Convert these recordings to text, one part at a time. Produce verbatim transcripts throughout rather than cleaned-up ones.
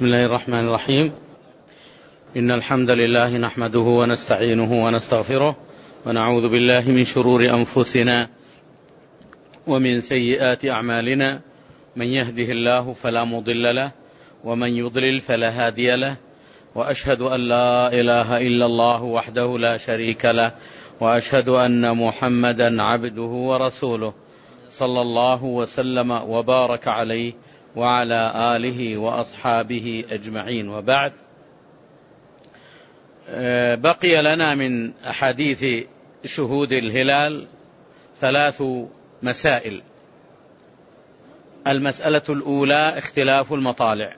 بسم الله الرحمن الرحيم. إن الحمد لله نحمده ونستعينه ونستغفره ونعوذ بالله من شرور أنفسنا ومن سيئات أعمالنا، من يهده الله فلا مضل له ومن يضلل فلا هادي له، وأشهد أن لا إله إلا الله وحده لا شريك له، وأشهد أن محمدا عبده ورسوله صلى الله وسلم وبارك عليه وعلى آله وأصحابه أجمعين، وبعد. بقي لنا من أحاديث شهود الهلال ثلاث مسائل. المسألة الأولى اختلاف المطالع،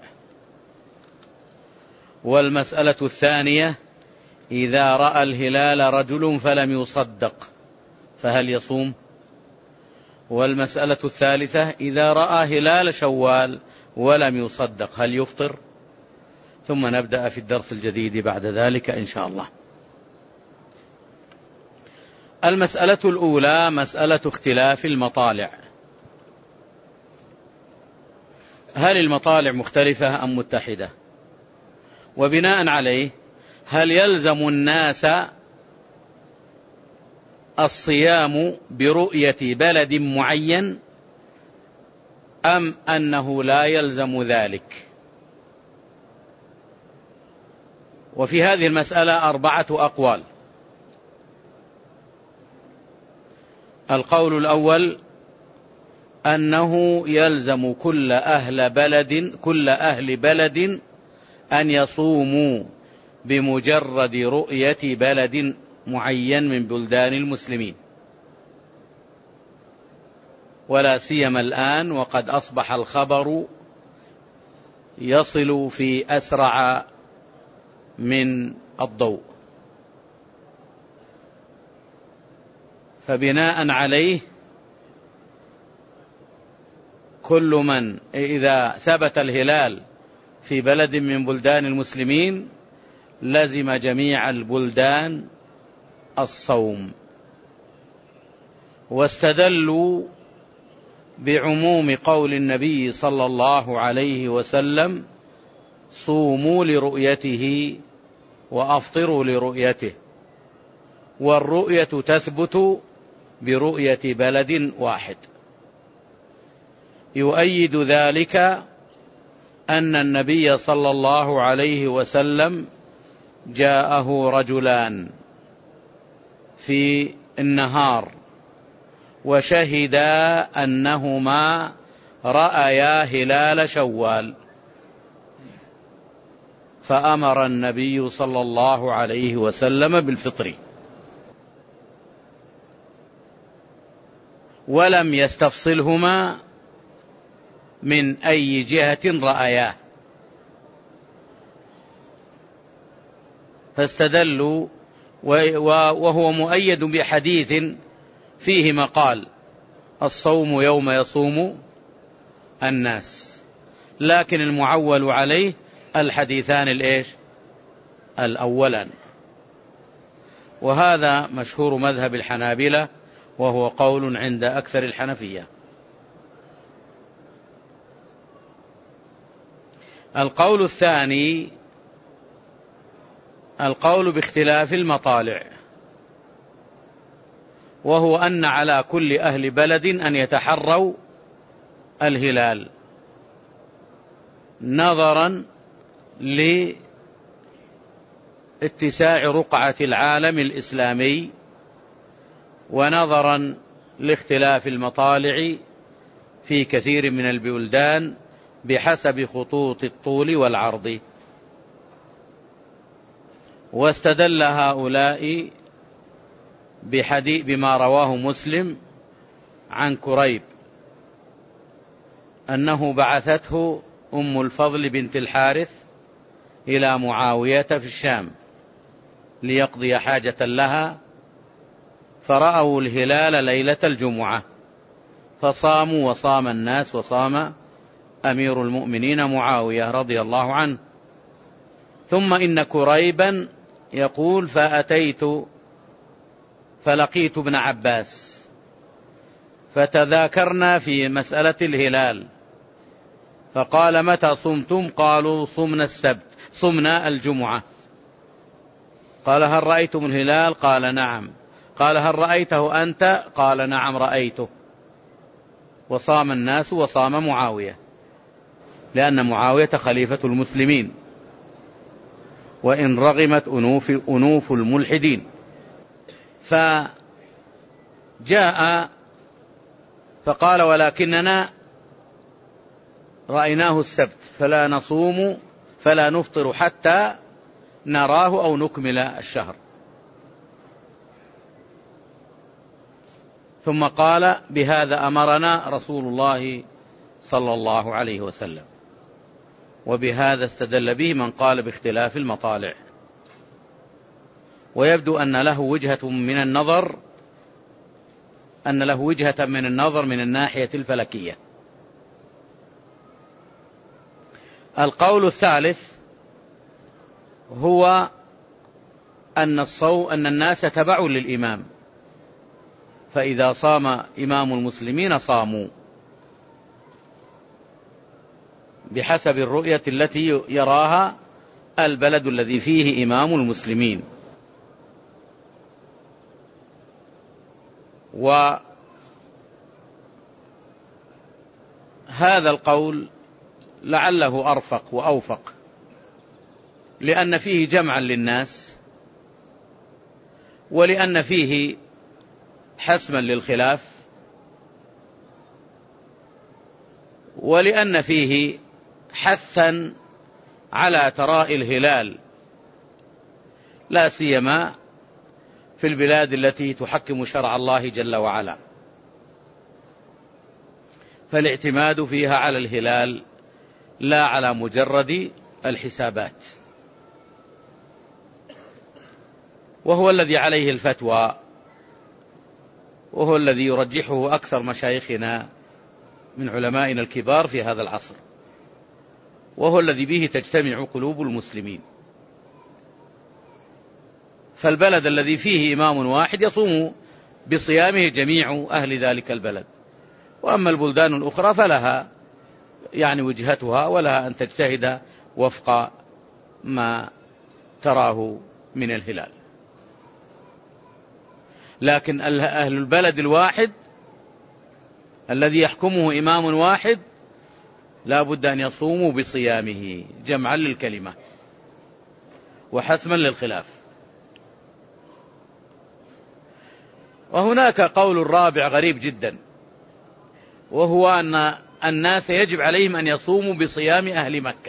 والمسألة الثانية إذا رأى الهلال رجل فلم يصدق فهل يصوم؟ والمسألة الثالثة إذا رأى هلال شوال ولم يصدق هل يفطر؟ ثم نبدأ في الدرس الجديد بعد ذلك إن شاء الله. المسألة الأولى مسألة اختلاف المطالع. هل المطالع مختلفة أم متحدة؟ وبناء عليه هل يلزم الناس الصيام برؤية بلد معين أم أنه لا يلزم ذلك؟ وفي هذه المسألة أربعة أقوال. القول الأول أنه يلزم كل أهل بلد كل أهل بلد أن يصوموا بمجرد رؤية بلد معين من بلدان المسلمين، ولا سيما الآن وقد أصبح الخبر يصل في أسرع من الضوء. فبناء عليه كل من إذا ثبت الهلال في بلد من بلدان المسلمين لزم جميع البلدان الصوم. واستدلوا بعموم قول النبي صلى الله عليه وسلم: صوموا لرؤيته وأفطروا لرؤيته، والرؤية تثبت برؤية بلد واحد. يؤيد ذلك أن النبي صلى الله عليه وسلم جاءه رجلان في النهار وشهدا أنهما رأيا هلال شوال، فأمر النبي صلى الله عليه وسلم بالفطر، ولم يستفصلهما من أي جهة رأياه. فاستدلوا، وهو مؤيد بحديث فيه مقال: الصوم يوم يصوم الناس، لكن المعول عليه الحديثان الإيش؟ الأولان. وهذا مشهور مذهب الحنابلة، وهو قول عند أكثر الحنفية. القول الثاني القول باختلاف المطالع، وهو أن على كل أهل بلد أن يتحروا الهلال نظرا لاتساع رقعة العالم الإسلامي، ونظرا لاختلاف المطالع في كثير من البلدان بحسب خطوط الطول والعرض. واستدل هؤلاء بحديث بما رواه مسلم عن كريب أنه بعثته أم الفضل بنت الحارث إلى معاوية في الشام ليقضي حاجة لها، فرأوا الهلال ليلة الجمعة فصاموا وصام الناس وصام أمير المؤمنين معاوية رضي الله عنه. ثم إن كريبا يقول: فأتيت فلقيت ابن عباس فتذاكرنا في مسألة الهلال، فقال متى صمتم؟ قالوا صمنا السبت، صمنا الجمعة. قال هل رأيتم الهلال؟ قال نعم. قال هل رأيته أنت؟ قال نعم رأيته. وصام الناس وصام معاوية، لأن معاوية خليفة المسلمين، وإن رغمت أنوف, أنوف الملحدين. فجاء فقال ولكننا رأيناه السبت فلا نصوم فلا نفطر حتى نراه أو نكمل الشهر. ثم قال بهذا أمرنا رسول الله صلى الله عليه وسلم. وبهذا استدل به من قال باختلاف المطالع. ويبدو أن له وجهة من النظر أن له وجهة من النظر من الناحية الفلكية. القول الثالث هو أن الصوم أن الناس تبع للإمام، فإذا صام إمام المسلمين صاموا بحسب الرؤية التي يراها البلد الذي فيه إمام المسلمين. وهذا القول لعله أرفق وأوفق، لأن فيه جمعا للناس، ولأن فيه حسما للخلاف، ولأن فيه حثا على تراءي الهلال، لا سيما في البلاد التي تحكم شرع الله جل وعلا، فالاعتماد فيها على الهلال لا على مجرد الحسابات. وهو الذي عليه الفتوى، وهو الذي يرجحه أكثر مشايخنا من علمائنا الكبار في هذا العصر، وهو الذي به تجتمع قلوب المسلمين. فالبلد الذي فيه إمام واحد يصوم بصيامه جميع أهل ذلك البلد، وأما البلدان الأخرى فلها يعني وجهتها، ولها أن تجتهد وفق ما تراه من الهلال. لكن أهل البلد الواحد الذي يحكمه إمام واحد لا بد أن يصوموا بصيامه جمعا للكلمة وحسما للخلاف. وهناك قول رابع غريب جدا، وهو أن الناس يجب عليهم أن يصوموا بصيام أهل مكة،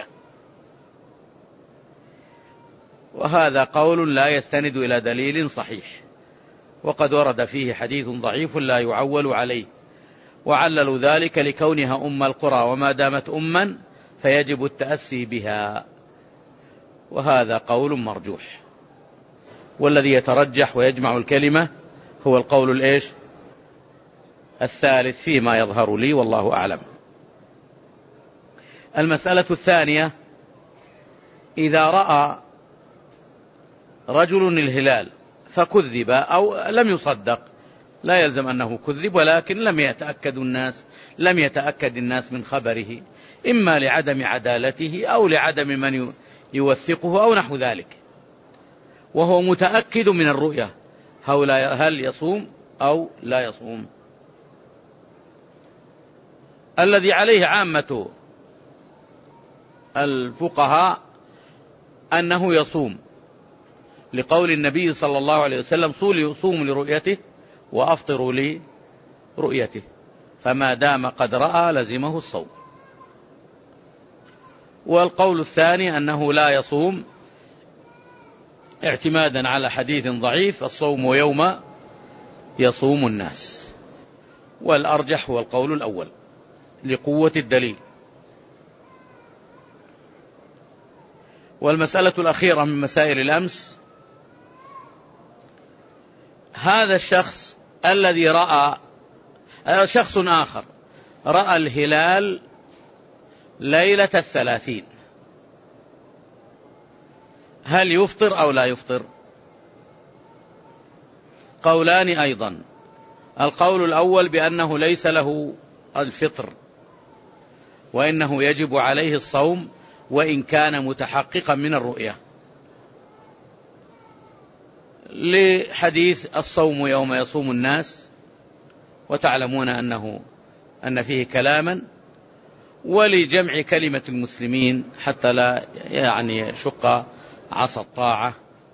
وهذا قول لا يستند إلى دليل صحيح، وقد ورد فيه حديث ضعيف لا يعول عليه، وعللوا ذلك لكونها أم القرى، وما دامت أما فيجب التأسي بها، وهذا قول مرجوح. والذي يترجح ويجمع الكلمة هو القول الإيش الثالث فيما يظهر لي، والله أعلم. المسألة الثانية: إذا رأى رجل الهلال فكذب أو لم يصدق، لا يلزم أنه كذب، ولكن لم يتأكد الناس لم يتأكد الناس من خبره، إما لعدم عدالته أو لعدم من يوثقه أو نحو ذلك، وهو متأكد من الرؤية، هل يصوم أو لا يصوم؟ الذي عليه عامة الفقهاء أنه يصوم، لقول النبي صلى الله عليه وسلم: صوموا لرؤيته وأفطروا لرؤيته، فما دام قد رأى لزمه الصوم. والقول الثاني أنه لا يصوم، اعتمادا على حديث ضعيف: الصوم يوم يصوم الناس. والأرجح هو القول الأول لقوة الدليل. والمسألة الأخيرة من مسائل الأمس: هذا الشخص الذي رأى شخص آخر رأى الهلال ليلة الثلاثين، هل يفطر أو لا يفطر؟ قولان أيضا. القول الأول بأنه ليس له الفطر، وإنه يجب عليه الصوم وإن كان متحققا من الرؤية، لحديث الصوم يوم يصوم الناس، وتعلمون أنه أن فيه كلاما، ولجمع كلمة المسلمين حتى لا يعني شق عصا الطاعة،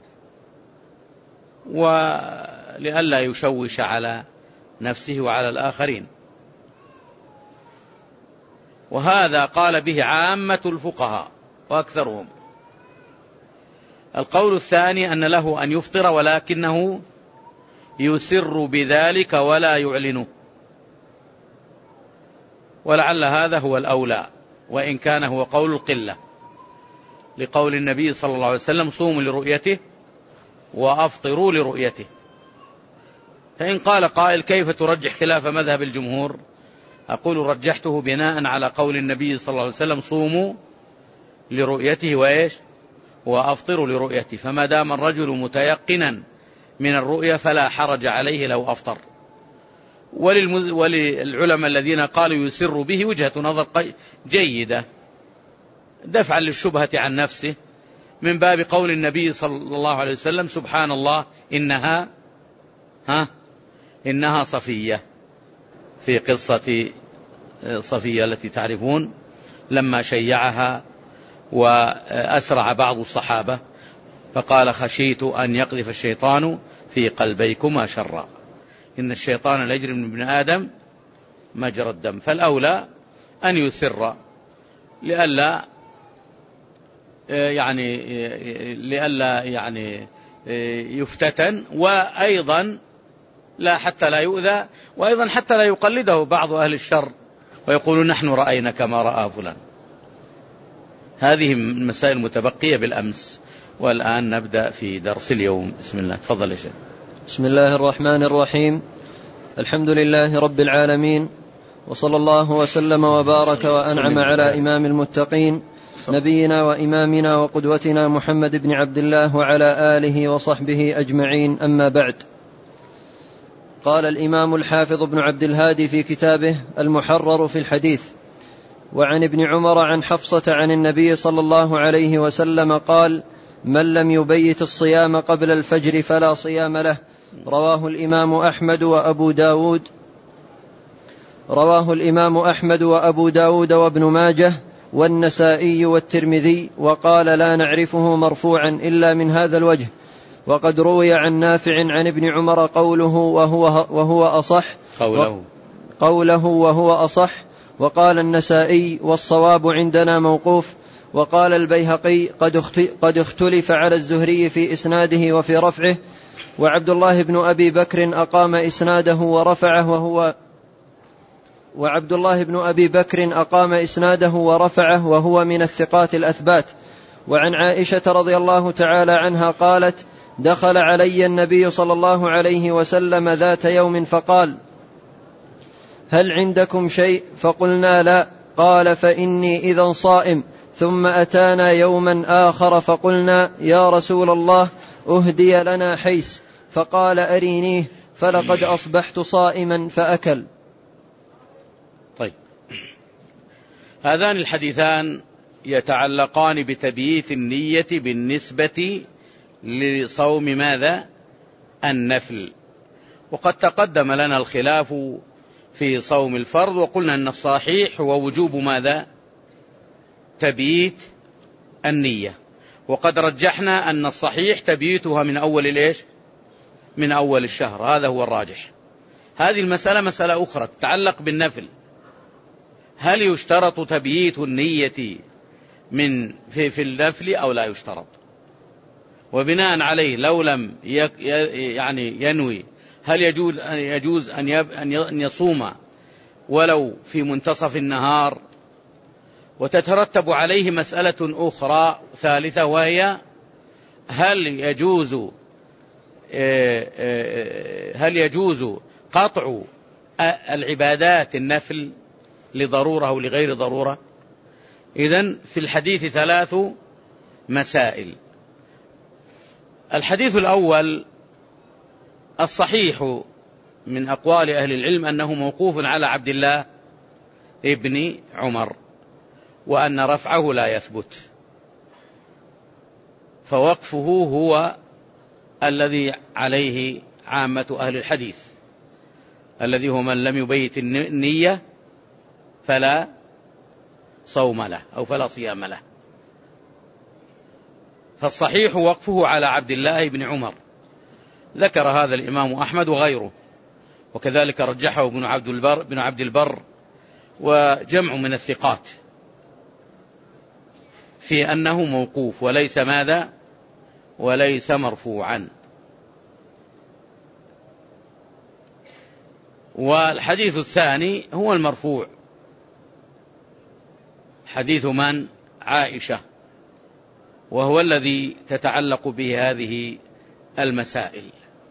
ولئلا يشوش على نفسه وعلى الآخرين. وهذا قال به عامة الفقهاء وأكثرهم. القول الثاني أن له أن يفطر ولكنه يسر بذلك ولا يعلنه، ولعل هذا هو الأولى، وإن كان هو قول القلة، لقول النبي صلى الله عليه وسلم: صوموا لرؤيته وأفطروا لرؤيته. فإن قال قائل: كيف ترجح خلاف مذهب الجمهور؟ أقول: رجحته بناء على قول النبي صلى الله عليه وسلم: صوموا لرؤيته وإيش وأفطروا لرؤيته، فما دام الرجل متيقنا من الرؤية فلا حرج عليه لو أفطر. وللمز... وللعلماء الذين قالوا يسر به وجهة نظر جيدة دفعا للشبهة عن نفسه، من باب قول النبي صلى الله عليه وسلم: سبحان الله إنها ها إنها صفية، في قصة صفية التي تعرفون لما شيعها وأسرع بعض الصحابة فقال: خشيت أن يقذف الشيطان في قلبيكما شرا، إن الشيطان ليجري من ابن آدم مجرى الدم. فالأولى أن يسر لئلا يعني لئلا يعني يفتتن، وأيضا لا حتى لا يؤذى، وأيضا حتى لا يقلده بعض أهل الشر ويقولون: نحن رأينا كما رأى فلان. هذه المسائل المتبقية بالأمس، والآن نبدأ في درس اليوم. بسم الله، تفضل يا شيخ. بسم الله الرحمن الرحيم. الحمد لله رب العالمين، وصلى الله وسلم وبارك وأنعم على إمام المتقين نبينا وإمامنا وقدوتنا محمد بن عبد الله وعلى آله وصحبه أجمعين، أما بعد. قال الإمام الحافظ ابن عبد الهادي في كتابه المحرر في الحديث: وعن ابن عمر عن حفصة عن النبي صلى الله عليه وسلم قال: من لم يبيت الصيام قبل الفجر فلا صيام له. رواه الإمام أحمد وأبو داود رواه الإمام أحمد وأبو داود وابن ماجه والنسائي والترمذي، وقال: لا نعرفه مرفوعا إلا من هذا الوجه. وقد روي عن نافع عن ابن عمر قوله وهو, وهو أصح قوله, قوله وهو أصح. وقال النسائي: والصواب عندنا موقوف. وقال البيهقي: قد اختلف على الزهري في إسناده وفي رفعه. وعبد الله بن أبي بكر أقام إسناده ورفعه وهو وعبد الله بن أبي بكر أقام إسناده ورفعه وهو من الثقات الأثبات. وعن عائشة رضي الله تعالى عنها قالت: دخل علي النبي صلى الله عليه وسلم ذات يوم فقال: هل عندكم شيء؟ فقلنا: لا. قال: فإني إذا صائم. ثم أتانا يوما آخر فقلنا: يا رسول الله، أهدي لنا حيث. فقال: أرينيه. فلقد أصبحت صائما فأكل. طيب، هذان الحديثان يتعلقان بتبييت النية بالنسبة لصوم ماذا؟ النفل. وقد تقدم لنا الخلاف في صوم الفرض، وقلنا أن الصحيح هو وجوب ماذا؟ تبييت النية. وقد رجحنا أن الصحيح تبييتها من أول الإيش؟ من أول الشهر، هذا هو الراجح. هذه المسألة مسألة أخرى تتعلق بالنفل، هل يشترط تبييت النية من في, في النفل أو لا يشترط؟ وبناء عليه لو لم يعني ينوي، هل يجوز يجوز أن يصوم ولو في منتصف النهار؟ وتترتب عليه مسألة أخرى ثالثة، وهي هل يجوز هل يجوز قطع العبادات النفل لضرورة أو لغير ضرورة؟ إذن في الحديث ثلاث مسائل. الحديث الأول الصحيح من أقوال أهل العلم أنه موقوف على عبد الله ابن عمر وأن رفعه لا يثبت، فوقفه هو الذي عليه عامة أهل الحديث، الذي هو من لم يبيت النية فلا صوم له أو فلا صيام له. فالصحيح وقفه على عبد الله بن عمر، ذكر هذا الإمام أحمد وغيره، وكذلك رجحه ابن عبد البر بن عبد البر وجمع من الثقات في أنه موقوف وليس ماذا وليس مرفوعا. والحديث الثاني هو المرفوع، حديث من؟ عائشة، وهو الذي تتعلق به هذه المسائل.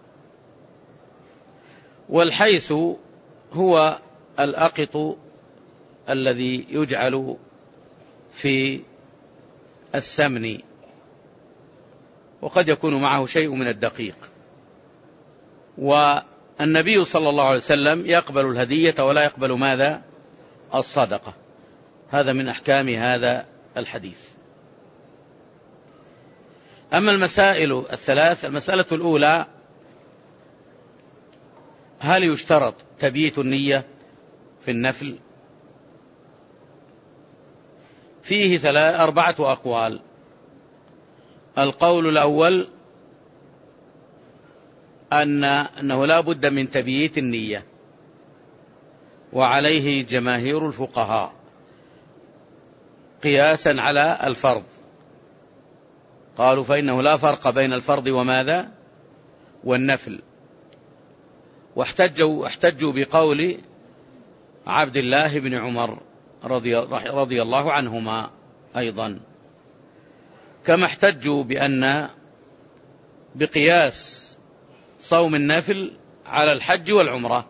والحيث هو الأقط الذي يجعل في السمن، وقد يكون معه شيء من الدقيق. والنبي صلى الله عليه وسلم يقبل الهدية ولا يقبل ماذا؟ الصدقة. هذا من أحكام هذا الحديث. أما المسائل الثلاث، المسألة الأولى: هل يشترط تبييت النية في النفل؟ فيه أربعة أقوال. القول الأول أن أنه لا بد من تبييت النية، وعليه جماهير الفقهاء قياسا على الفرض، قالوا فإنه لا فرق بين الفرض وماذا؟ والنفل. واحتجوا احتجوا بقول عبد الله بن عمر رضي, رضي الله عنهما أيضا، كما احتجوا بأن بقياس صوم النفل على الحج والعمرة،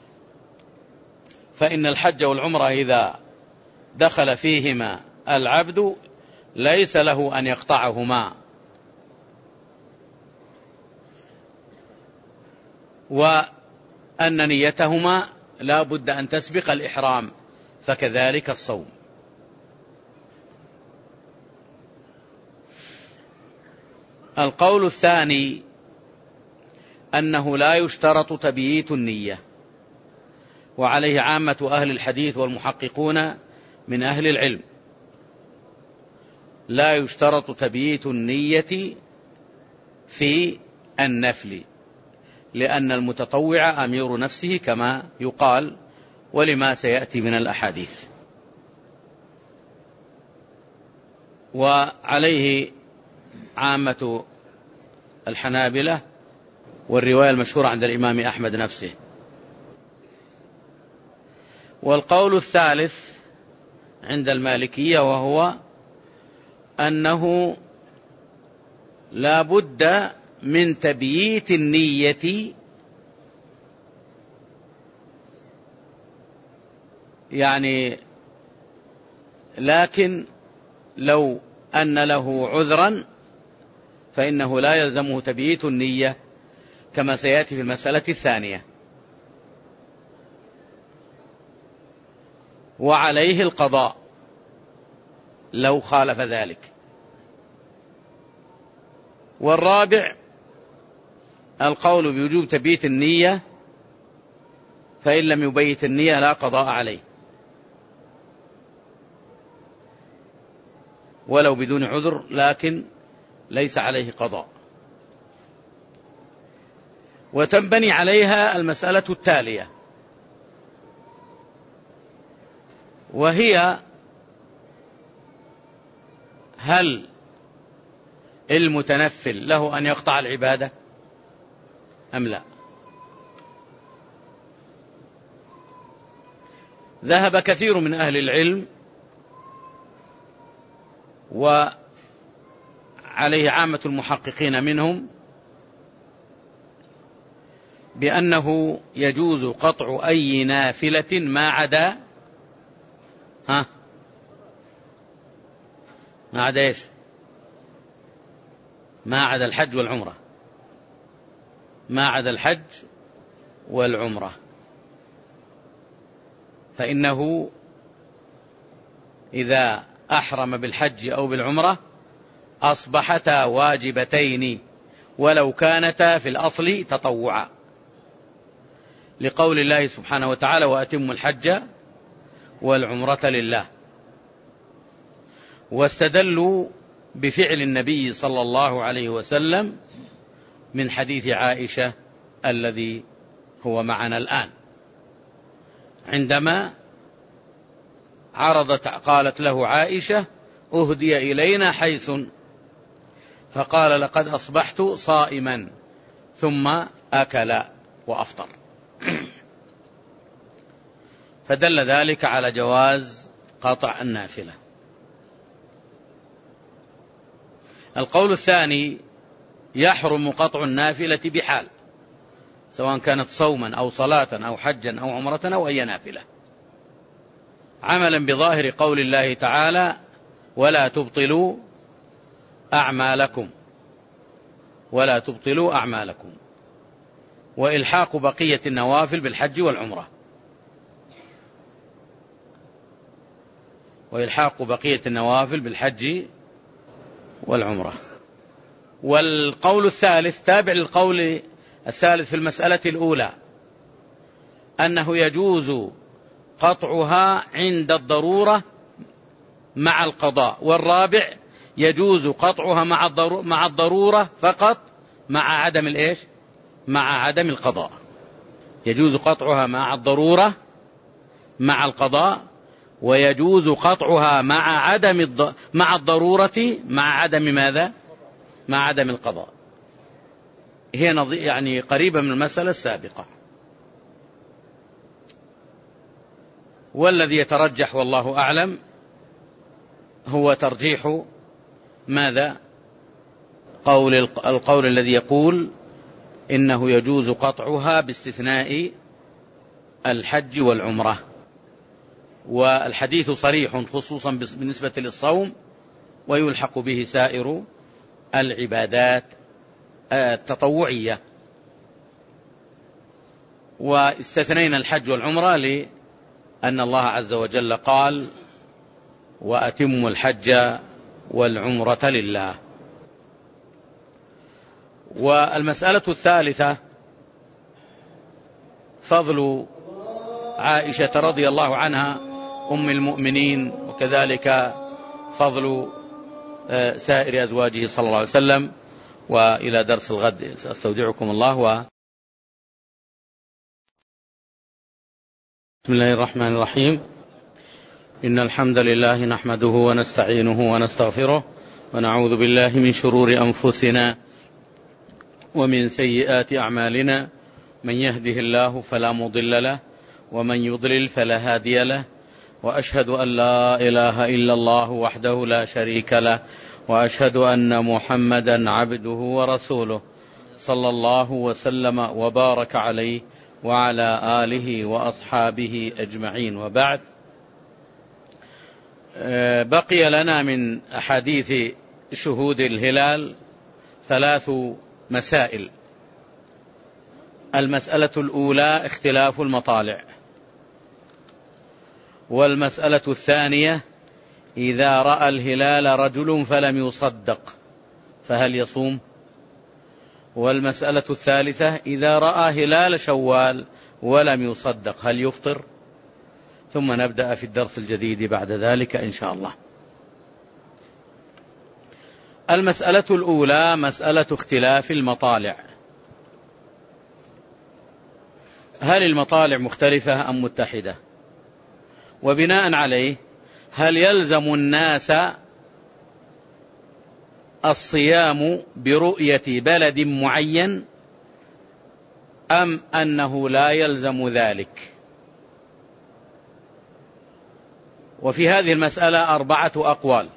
فإن الحج والعمرة إذا دخل فيهما العبد ليس له أن يقطعهما، وأن نيتهما لا بد أن تسبق الإحرام، فكذلك الصوم. القول الثاني أنه لا يشترط تبييت النية، وعليه عامة أهل الحديث والمحققون من أهل العلم، لا يشترط تبييت النية في النفل، لأن المتطوع أمير نفسه كما يقال، ولما سيأتي من الأحاديث. وعليه عامة الحنابلة، والرواية المشهورة عند الإمام أحمد نفسه. والقول الثالث عند المالكية، وهو أنه لا بد من تبييت النية، يعني لكن لو أن له عذرا فإنه لا يلزمه تبييت النية، كما سيأتي في المسألة الثانية. وعليه القضاء لو خالف ذلك. والرابع القول بوجوب تبييت النية، فإن لم يبيت النية لا قضاء عليه، ولو بدون عذر، لكن ليس عليه قضاء. وتنبني عليها المسألة التالية، وهي: هل المتنفل له أن يقطع العبادة أم لا؟ ذهب كثير من أهل العلم، وعليه عامة المحققين منهم، بأنه يجوز قطع أي نافلة ما عدا ها ما عدا إيش؟ ما عدا الحج والعمرة، ما عدا الحج والعمرة، فإنه إذا أحرم بالحج أو بالعمرة أصبحتا واجبتين ولو كانتا في الأصل تطوعا، لقول الله سبحانه وتعالى: وأتموا الحج والعمرة لله. واستدلوا بفعل النبي صلى الله عليه وسلم من حديث عائشة الذي هو معنا الآن، عندما عرضت قالت له عائشة: أهدي إلينا حيث، فقال: لقد أصبحت صائما، ثم أكل وأفطر. فدل ذلك على جواز قطع النافلة. القول الثاني: يحرم قطع النافلة بحال، سواء كانت صوما أو صلاة أو حجا أو عمرة أو أي نافلة، عملا بظاهر قول الله تعالى: ولا تبطلوا أعمالكم ولا تبطلوا أعمالكم، وإلحاق بقية النوافل بالحج والعمرة وإلحاق بقية النوافل بالحج والعمرة. والقول الثالث تابع للقول الثالث في المسألة الأولى، أنه يجوز قطعها عند الضرورة مع القضاء، والرابع يجوز قطعها مع الضرورة فقط مع عدم الإيش؟ مع عدم القضاء. يجوز قطعها مع الضرورة مع القضاء، ويجوز قطعها مع عدم الض... مع الضرورة مع عدم ماذا؟ مع عدم القضاء. هي نظ... يعني قريبة من المسألة السابقة. والذي يترجح والله أعلم هو ترجيح ماذا؟ قول القول الذي يقول إنه يجوز قطعها باستثناء الحج والعمرة. والحديث صريح خصوصا بالنسبة للصوم، ويلحق به سائر العبادات التطوعية. واستثنينا الحج والعمرة لأن الله عز وجل قال: وأتموا الحج والعمرة لله. والمسألة الثالثة فضل عائشة رضي الله عنها أم المؤمنين، وكذلك فضل سائر أزواجه صلى الله عليه وسلم. وإلى درس الغد سأستودعكم الله. و بسم الله الرحمن الرحيم. إن الحمد لله نحمده ونستعينه ونستغفره، ونعوذ بالله من شرور أنفسنا ومن سيئات أعمالنا، من يهده الله فلا مضل له، ومن يضلل فلا هادي له، وأشهد أن لا إله إلا الله وحده لا شريك له، وأشهد أن محمدا عبده ورسوله صلى الله وسلم وبارك عليه وعلى آله وأصحابه أجمعين. وبعد، بقي لنا من أحاديث شهود الهلال ثلاث مسائل. المسألة الأولى اختلاف المطالع، والمسألة الثانية إذا رأى الهلال رجل فلم يصدق فهل يصوم؟ والمسألة الثالثة إذا رأى هلال شوال ولم يصدق هل يفطر؟ ثم نبدأ في الدرس الجديد بعد ذلك إن شاء الله. المسألة الأولى مسألة اختلاف المطالع. هل المطالع مختلفة أم متحدة؟ وبناء عليه هل يلزم الناس الصيام برؤية بلد معين أم أنه لا يلزم ذلك؟ وفي هذه المسألة أربعة أقوال.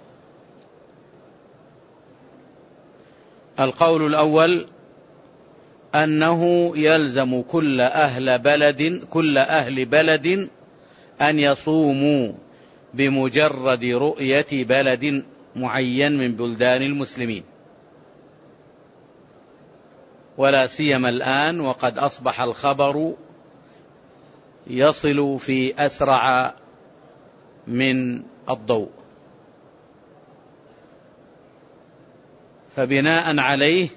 القول الأول أنه يلزم كل أهل بلد كل أهل بلد أن يصوموا بمجرد رؤية بلد معين من بلدان المسلمين، ولا سيما الآن وقد أصبح الخبر يصل في أسرع من الضوء. فبناء عليه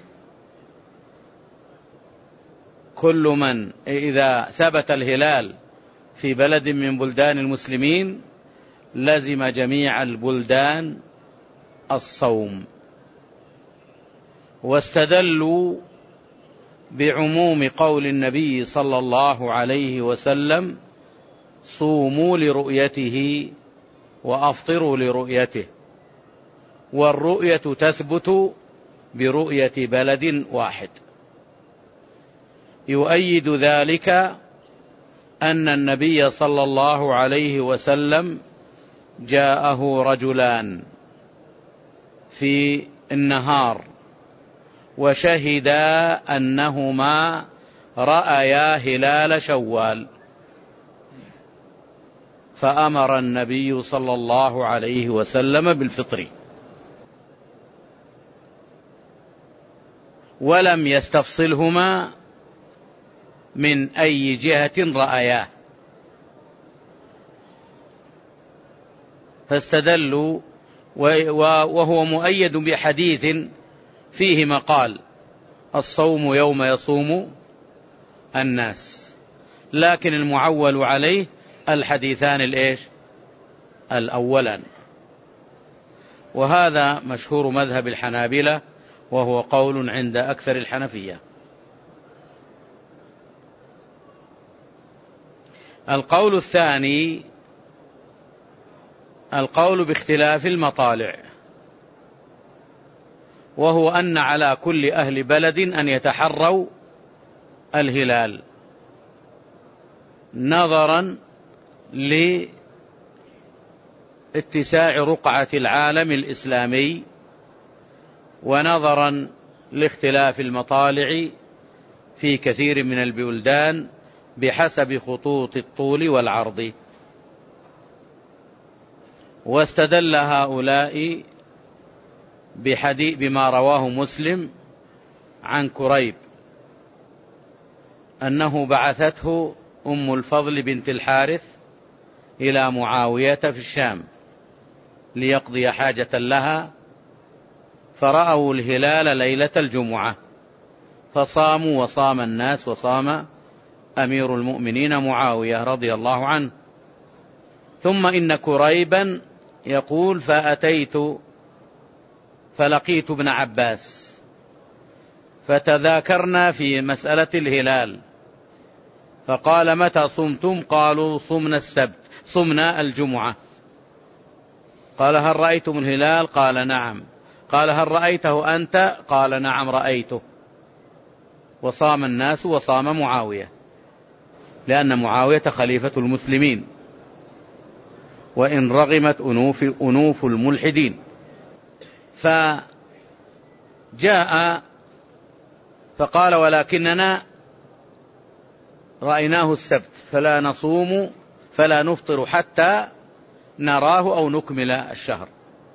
كل من إذا ثبت الهلال في بلد من بلدان المسلمين لزم جميع البلدان الصوم. واستدلوا بعموم قول النبي صلى الله عليه وسلم: صوموا لرؤيته وأفطروا لرؤيته، والرؤية تثبت برؤية بلد واحد. يؤيد ذلك أن النبي صلى الله عليه وسلم جاءه رجلان في النهار وشهدا أنهما رأيا هلال شوال، فأمر النبي صلى الله عليه وسلم بالفطر، ولم يستفصلهما من أي جهة رأياه، فاستدلوا، وهو مؤيد بحديث فيه مقال: الصوم يوم يصوم الناس، لكن المعول عليه الحديثان الإيش الأولان. وهذا مشهور مذهب الحنابلة، وهو قول عند أكثر الحنفية. القول الثاني القول باختلاف المطالع، وهو أن على كل أهل بلد أن يتحروا الهلال نظرا لاتساع رقعة العالم الإسلامي، ونظرا لاختلاف المطالع في كثير من البلدان بحسب خطوط الطول والعرض. واستدل هؤلاء بحديث بما رواه مسلم عن كريب أنه بعثته أم الفضل بنت الحارث إلى معاوية في الشام ليقضي حاجة لها، فرأوا الهلال ليلة الجمعة فصاموا وصام الناس وصام أمير المؤمنين معاوية رضي الله عنه. ثم إن كريبا يقول: فأتيت فلقيت ابن عباس فتذاكرنا في مسألة الهلال، فقال: متى صمتم؟ قالوا: صمنا السبت صمنا الجمعة. قال: هل رأيتم الهلال؟ قال: نعم. قال: هل رأيته أنت؟ قال: نعم رأيته. وصام الناس وصام معاوية، لأن معاوية خليفة المسلمين، وإن رغمت أنوف, أنوف الملحدين. فجاء فقال: ولكننا رأيناه السبت فلا نصوم فلا نفطر حتى نراه أو نكمل الشهر.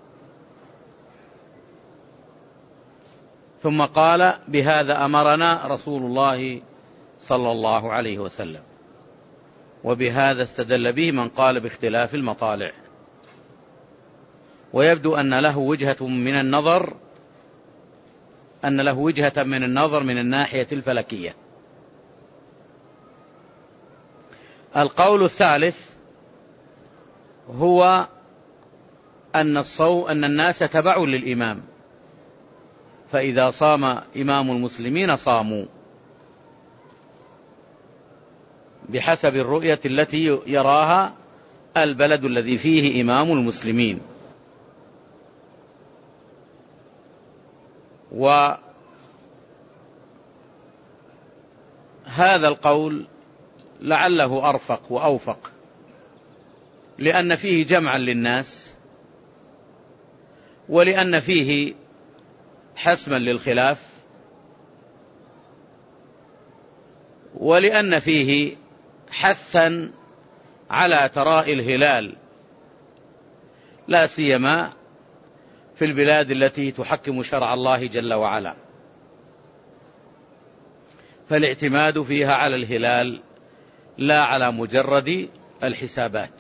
ثم قال: بهذا أمرنا رسول الله صلى الله عليه وسلم. وبهذا استدل به من قال باختلاف المطالع، ويبدو أن له وجهة من النظر أن له وجهة من النظر من الناحية الفلكية. القول الثالث هو أن الصوم أن الناس تبع للإمام، فإذا صام إمام المسلمين صاموا بحسب الرؤية التي يراها البلد الذي فيه إمام المسلمين. وهذا القول لعله أرفق وأوفق، لأن فيه جمعا للناس، ولأن فيه حسما للخلاف، ولأن فيه حثا على تراء الهلال، لا سيما في البلاد التي تحكم شرع الله جل وعلا، فالاعتماد فيها على الهلال لا على مجرد الحسابات.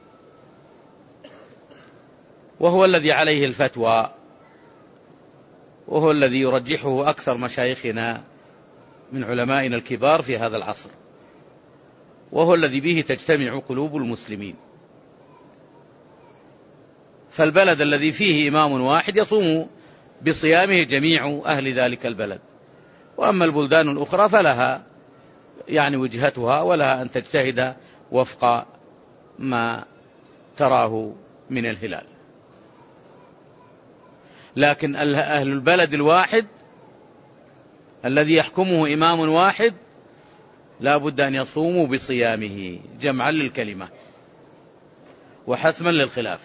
وهو الذي عليه الفتوى وهو الذي يرجحه أكثر مشايخنا من علمائنا الكبار في هذا العصر، وهو الذي به تجتمع قلوب المسلمين. فالبلد الذي فيه إمام واحد يصوم بصيامه جميع أهل ذلك البلد، وأما البلدان الأخرى فلها يعني وجهتها، ولها أن تجتهد وفق ما تراه من الهلال. لكن أهل البلد الواحد الذي يحكمه إمام واحد لا بد أن يصوموا بصيامه جمعا للكلمة وحسما للخلاف.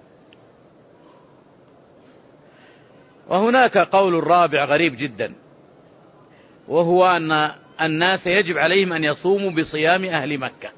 وهناك قول رابع غريب جدا، وهو أن الناس يجب عليهم أن يصوموا بصيام أهل مكة،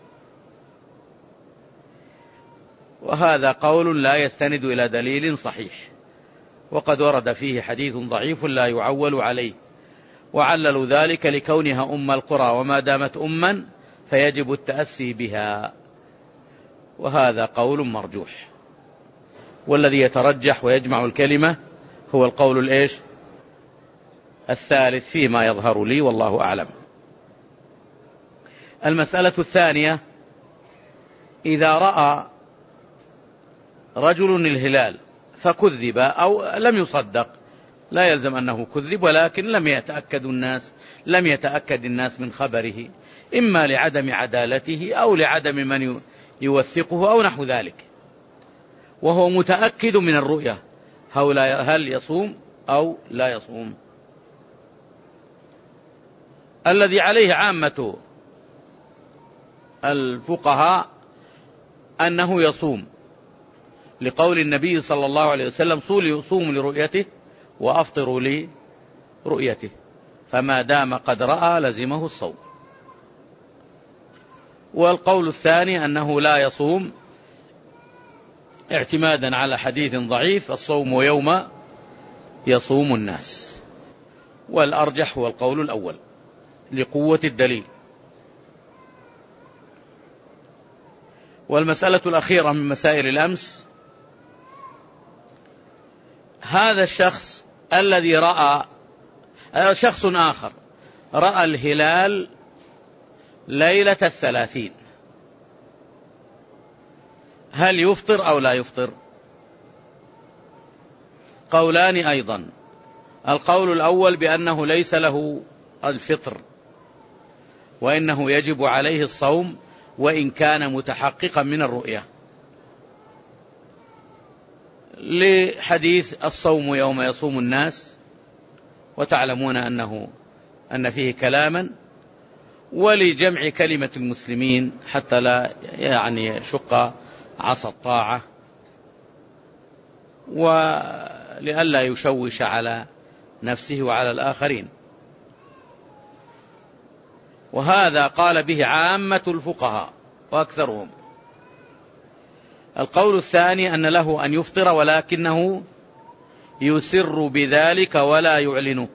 وهذا قول لا يستند إلى دليل صحيح، وقد ورد فيه حديث ضعيف لا يعول عليه، وعللوا ذلك لكونها أم القرى، وما دامت أما فيجب التأسي بها، وهذا قول مرجوح. والذي يترجح ويجمع الكلمة هو القول الإيش الثالث فيما يظهر لي، والله أعلم. المسألة الثانية: إذا رأى رجل الهلال فكذب أو لم يصدق، لا يلزم أنه كذب، ولكن لم يتأكد الناس لم يتأكد الناس من خبره، إما لعدم عدالته أو لعدم من يوثقه أو نحو ذلك، وهو متأكد من الرؤية، هل يصوم أو لا يصوم؟ الذي عليه عامة الفقهاء أنه يصوم، لقول النبي صلى الله عليه وسلم: صوموا لرؤيته وأفطروا لرؤيته، فما دام قد رأى لزمه الصوم. والقول الثاني أنه لا يصوم، اعتمادا على حديث ضعيف: الصوم يوم يصوم الناس. والأرجح هو القول الأول لقوة الدليل. والمسألة الأخيرة من مسائل الأمس: هذا الشخص الذي رأى شخص آخر رأى الهلال ليلة الثلاثين، هل يفطر أو لا يفطر؟ قولان أيضا. القول الأول بأنه ليس له الفطر، وإنه يجب عليه الصوم وإن كان متحققا من الرؤية، لحديث الصوم يوم يصوم الناس، وتعلمون أنه أن فيه كلاما، ولجمع كلمة المسلمين حتى لا يعني شق عصا الطاعة، ولئلا يشوش على نفسه وعلى الآخرين. وهذا قال به عامة الفقهاء وأكثرهم. القول الثاني أن له أن يفطر، ولكنه يسر بذلك ولا يعلنه،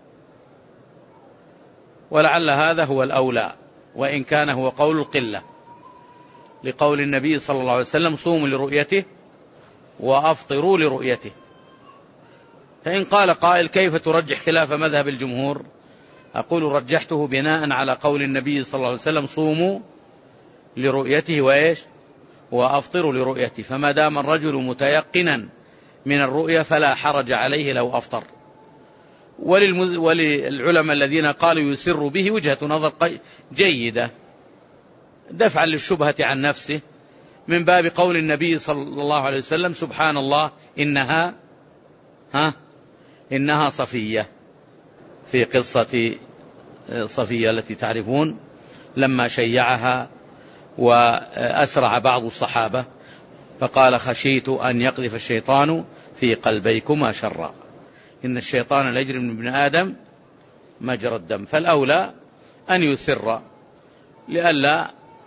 ولعل هذا هو الأولى، وإن كان هو قول القلة، لقول النبي صلى الله عليه وسلم: صوموا لرؤيته وأفطروا لرؤيته. فإن قال قائل: كيف ترجح خلاف مذهب الجمهور؟ أقول: رجحته بناء على قول النبي صلى الله عليه وسلم: صوموا لرؤيته وإيش وأفطروا لرؤيته، فما دام الرجل متيقنا من الرؤية فلا حرج عليه لو أفطر. وللمز... وللعلماء الذين قالوا يسر به وجهة نظر جيدة دفعا للشبهة عن نفسه، من باب قول النبي صلى الله عليه وسلم: سبحان الله إنها ها إنها صفية، في قصة صفية التي تعرفون لما شيعها وأسرع بعض الصحابة، فقال: خشيت أن يقذف الشيطان في قلبيكما شرا، إن الشيطان ليجري من ابن آدم مجرى الدم. فالأولى أن يسر لئلا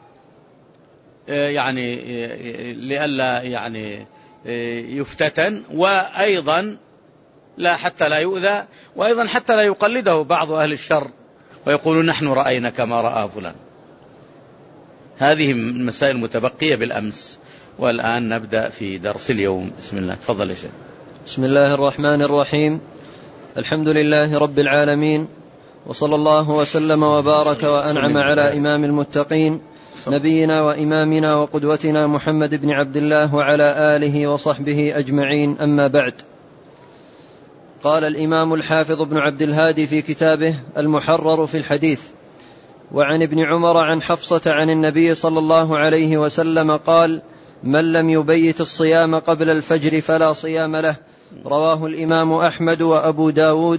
يعني لئلا يعني يفتتن، وأيضا لا حتى لا يؤذى، وأيضا حتى لا يقلده بعض أهل الشر ويقولون: نحن رأينا كما رأى فلان. هذه المسائل المتبقية بالأمس. والآن نبدأ في درس اليوم. بسم الله، تفضل يا شيخ. بسم الله الرحمن الرحيم. الحمد لله رب العالمين، وصلى الله وسلم وبارك وأنعم على إمام المتقين نبينا وإمامنا وقدوتنا محمد بن عبد الله وعلى آله وصحبه أجمعين، أما بعد. قال الإمام الحافظ ابن عبد الهادي في كتابه المحرر في الحديث: وعن ابن عمر عن حفصة عن النبي صلى الله عليه وسلم قال: من لم يبيت الصيام قبل الفجر فلا صيام له. رواه الإمام أحمد وأبو داود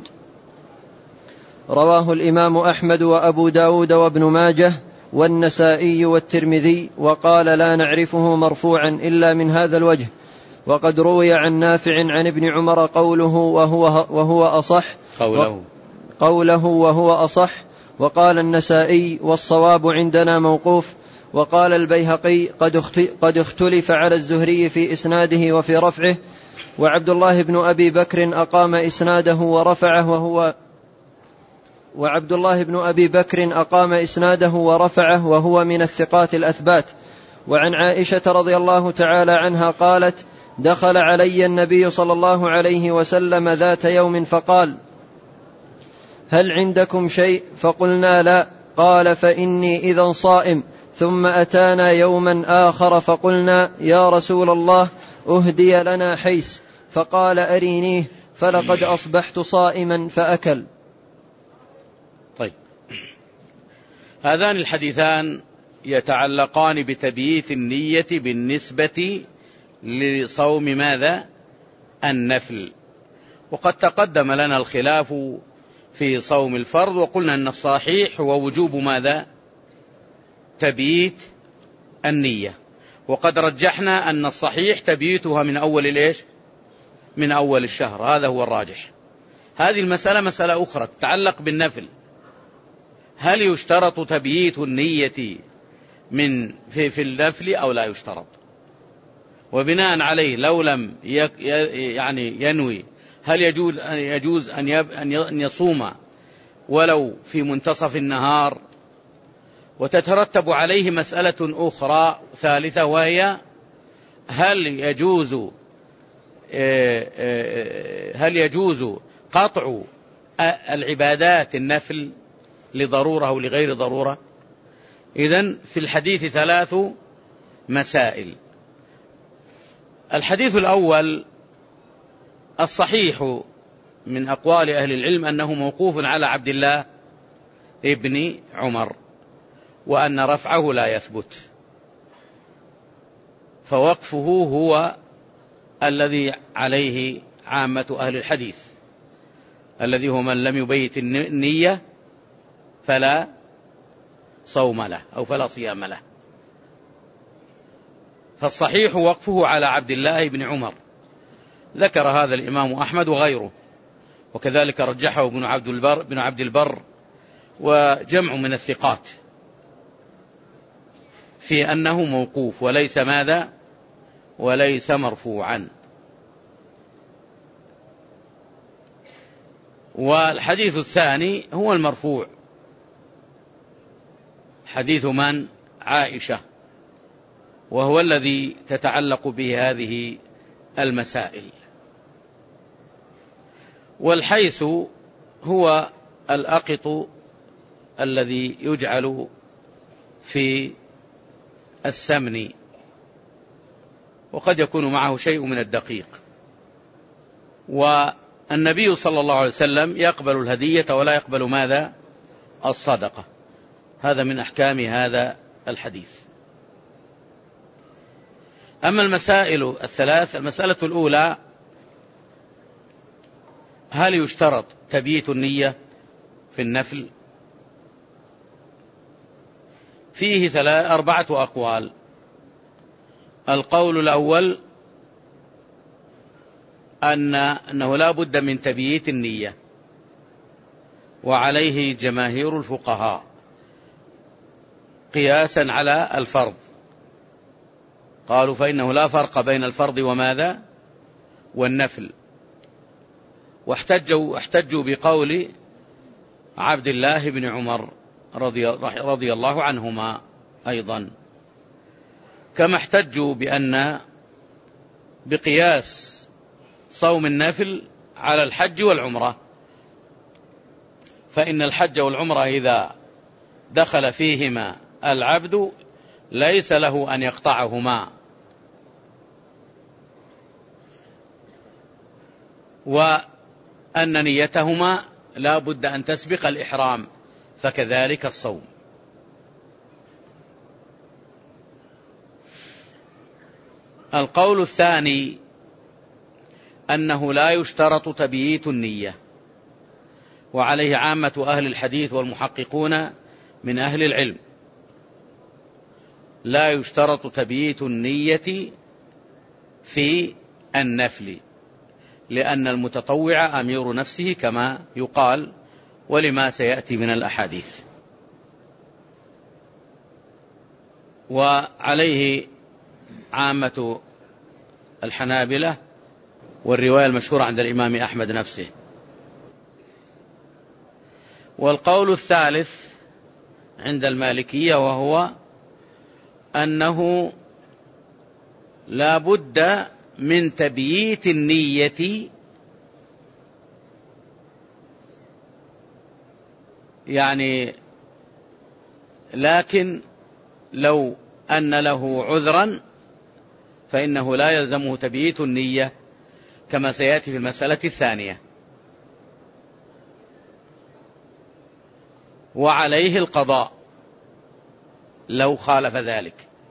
رواه الإمام أحمد وأبو داود وابن ماجه والنسائي والترمذي، وقال: لا نعرفه مرفوعا إلا من هذا الوجه. وقد روي عن نافع عن ابن عمر قوله وهو, وهو أصح قوله, قوله وهو أصح. وقال النسائي: والصواب عندنا موقوف. وقال البيهقي: قد اختلف على الزهري في إسناده وفي رفعه. وعبد الله بن أبي بكر أقام إسناده ورفعه وهو وعبد الله بن أبي بكر أقام إسناده ورفعه وهو من الثقات الأثبات. وعن عائشة رضي الله تعالى عنها قالت: دخل علي النبي صلى الله عليه وسلم ذات يوم فقال: هل عندكم شيء؟ فقلنا: لا. قال: فإني إذا صائم. ثم أتانا يوما آخر فقلنا: يا رسول الله، أهدي لنا حيس. فقال: أرينيه. فلقد أصبحت صائما فأكل. طيب، هذان الحديثان يتعلقان بتبييت النية بالنسبة لصوم ماذا؟ النفل. وقد تقدم لنا الخلاف في صوم الفرض، وقلنا أن الصحيح هو وجوب ماذا؟ تبييت النية. وقد رجحنا أن الصحيح تبييتها من أول الإيش؟ من أول الشهر، هذا هو الراجح. هذه المسألة مسألة أخرى تتعلق بالنفل. هل يشترط تبييت النية من في, في النفل أو لا يشترط؟ وبناء عليه لو لم يعني ينوي، هل يجوز أن يجوز أن يصوم ولو في منتصف النهار؟ وتترتب عليه مسألة أخرى ثالثة، وهي هل يجوز هل يجوز قطع العبادات النفل لضرورة أو لغير ضرورة؟ إذن في الحديث ثلاث مسائل. الحديث الأول الصحيح من أقوال أهل العلم أنه موقوف على عبد الله ابن عمر، وأن رفعه لا يثبت، فوقفه هو الذي عليه عامة أهل الحديث، الذي هو من لم يبيت النية فلا صوم له أو فلا صيام له. فالصحيح وقفه على عبد الله بن عمر، ذكر هذا الإمام أحمد وغيره، وكذلك رجحه ابن عبد البر, ابن عبد البر وجمع من الثقات في أنه موقوف وليس ماذا؟ وليس مرفوعا. والحديث الثاني هو المرفوع، حديث من؟ عائشة، وهو الذي تتعلق به هذه المسائل. والحيث هو الأقط الذي يجعل في السمن، وقد يكون معه شيء من الدقيق. والنبي صلى الله عليه وسلم يقبل الهدية ولا يقبل ماذا؟ الصدقة. هذا من أحكام هذا الحديث. أما المسائل الثلاث، المسألة الأولى: هل يشترط تبييت النية في النفل؟ فيه ثلاث أربعة أقوال. القول الأول أن أنه لا بد من تبييت النية، وعليه جماهير الفقهاء قياسا على الفرض. قالوا فإنه لا فرق بين الفرض وماذا؟ والنفل. واحتجوا احتجوا بقول عبد الله بن عمر رضي, رضي الله عنهما أيضا، كما احتجوا بأن بقياس صوم النفل على الحج والعمرة، فإن الحج والعمرة إذا دخل فيهما العبد ليس له أن يقطعهما، وأن نيتهما لا بد أن تسبق الإحرام، فكذلك الصوم. القول الثاني أنه لا يشترط تبييت النية، وعليه عامة أهل الحديث والمحققون من أهل العلم، لا يشترط تبييت النية في النفل، لأن المتطوع أمير نفسه كما يقال، ولما سيأتي من الأحاديث. وعليه عامة الحنابلة، والرواية المشهورة عند الإمام أحمد نفسه. والقول الثالث عند المالكية وهو أنه لا بد من تبييت النية، يعني لكن لو أن له عذرا فإنه لا يلزمه تبييت النية كما سيأتي في المسألة الثانية، وعليه القضاء لو خالف ذلك.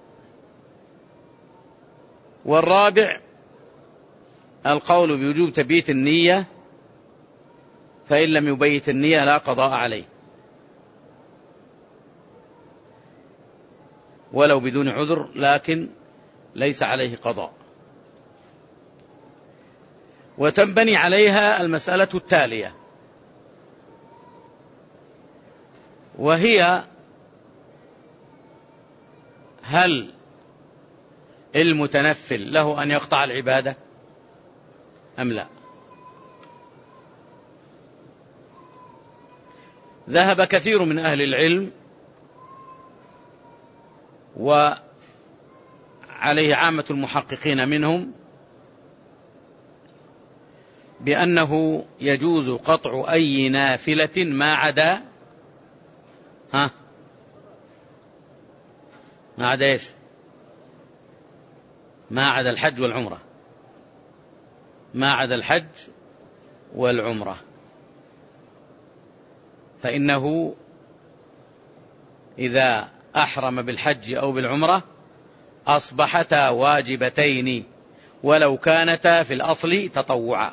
والرابع القول بوجوب تبييت النية، فإن لم يبيت النية لا قضاء عليه ولو بدون عذر، لكن ليس عليه قضاء. وتنبني عليها المسألة التالية، وهي هل المتنفل له أن يقطع العبادة أم لا؟ ذهب كثير من أهل العلم، وعليه عامة المحققين منهم، بأنه يجوز قطع أي نافلة ما عدا ها ما عدا إيش؟ ما عدا الحج والعمرة، ما عدا الحج والعمرة، فإنه إذا أحرم بالحج أو بالعمرة أصبحتا واجبتين ولو كانتا في الأصل تطوعا،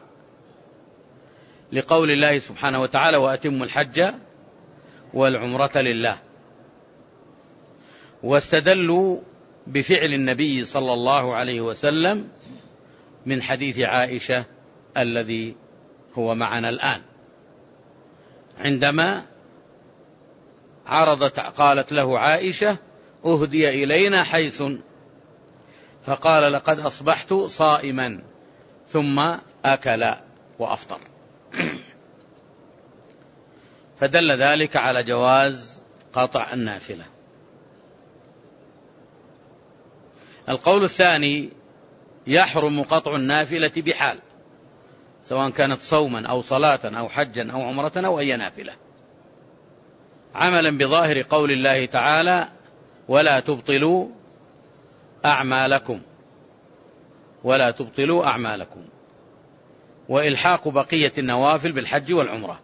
لقول الله سبحانه وتعالى: وأتموا الحج والعمرة لله. واستدلوا بفعل النبي صلى الله عليه وسلم من حديث عائشة الذي هو معنا الآن، عندما عرضت قالت له عائشة: أهدي إلينا حيث، فقال: لقد أصبحت صائما، ثم أكل وأفطر. فدل ذلك على جواز قطع النافلة. القول الثاني: يحرم قطع النافلة بحال، سواء كانت صوما أو صلاة أو حجا أو عمرة أو أي نافلة، عملا بظاهر قول الله تعالى: ولا تبطلوا أعمالكم ولا تبطلوا أعمالكم، وإلحاق بقية النوافل بالحج والعمرة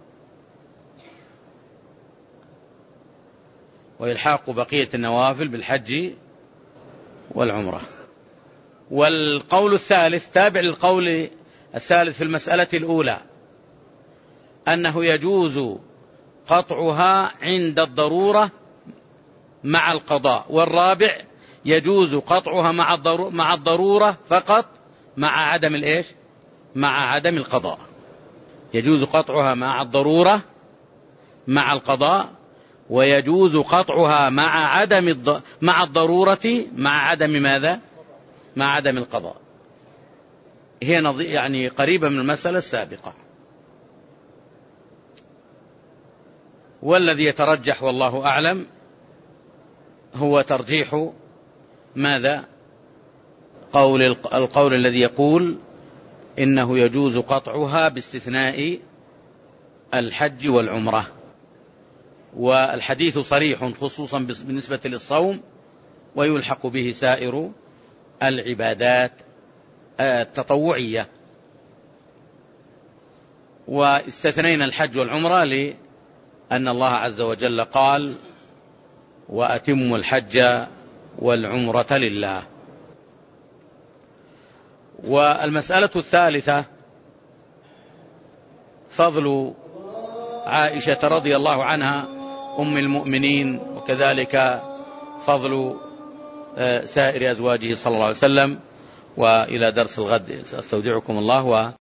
وإلحاق بقية النوافل بالحج والعمرة. والقول الثالث تابع للقول الثالث في المسألة الأولى، أنه يجوز قطعها عند الضرورة مع القضاء، والرابع يجوز قطعها مع الضرورة فقط مع عدم الإيش؟ مع عدم القضاء. يجوز قطعها مع الضرورة مع القضاء، ويجوز قطعها مع عدم الض... مع الضرورة مع عدم ماذا؟ مع عدم القضاء. هي نظ... يعني قريبة من المسألة السابقة. والذي يترجح والله أعلم هو ترجيح ماذا؟ قول القول الذي يقول إنه يجوز قطعها باستثناء الحج والعمرة، والحديث صريح خصوصا بالنسبة للصوم، ويلحق به سائر العبادات التطوعية. واستثنينا الحج والعمرة لأن الله عز وجل قال: وأتموا الحج والعمرة لله. والمسألة الثالثة فضل عائشة رضي الله عنها أم المؤمنين، وكذلك فضل سائر أزواجه صلى الله عليه وسلم. وإلى درس الغد، أستودعكم الله.